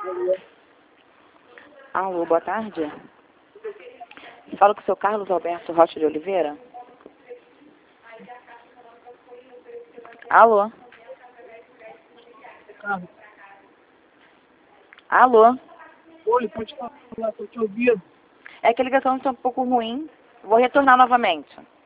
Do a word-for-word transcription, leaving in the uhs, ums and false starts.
Alô, boa tarde. Falo com o seu Carlos Alberto Rocha de Oliveira. Alô? Carlos. Alô? Oi, pode falar, estou te ouvindo. É que a ligação está um pouco ruim. Vou retornar novamente.